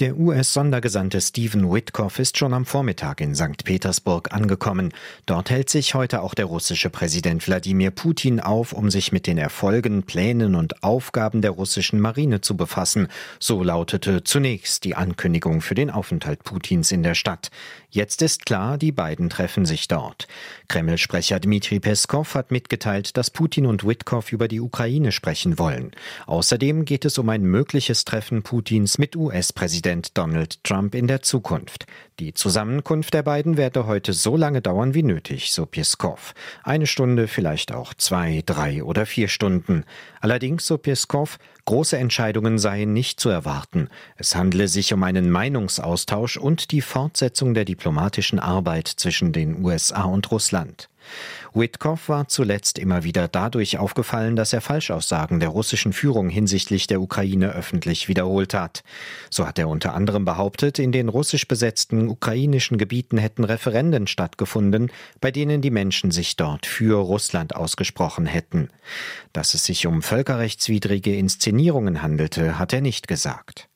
Der US-Sondergesandte Stephen Witkoff ist schon am Vormittag in St. Petersburg angekommen. Dort hält sich heute auch der russische Präsident Wladimir Putin auf, um sich mit den Erfolgen, Plänen und Aufgaben der russischen Marine zu befassen. So lautete zunächst die Ankündigung für den Aufenthalt Putins in der Stadt. Jetzt ist klar, die beiden treffen sich dort. Kreml-Sprecher Dmitri Peskow hat mitgeteilt, dass Putin und Witkoff über die Ukraine sprechen wollen. Außerdem geht es um ein mögliches Treffen Putins mit US-Präsident Donald Trump in der Zukunft. Die Zusammenkunft der beiden werde heute so lange dauern wie nötig, so Peskow. 1 Stunde, vielleicht auch 2, 3 oder 4 Stunden. Allerdings, so Peskow, große Entscheidungen seien nicht zu erwarten. Es handle sich um einen Meinungsaustausch und die Fortsetzung der diplomatischen Arbeit zwischen den USA und Russland. Witkoff war zuletzt immer wieder dadurch aufgefallen, dass er Falschaussagen der russischen Führung hinsichtlich der Ukraine öffentlich wiederholt hat. So hat er unter anderem behauptet, in den russisch besetzten ukrainischen Gebieten hätten Referenden stattgefunden, bei denen die Menschen sich dort für Russland ausgesprochen hätten. Dass es sich um völkerrechtswidrige Inszenierungen handelte, hat er nicht gesagt.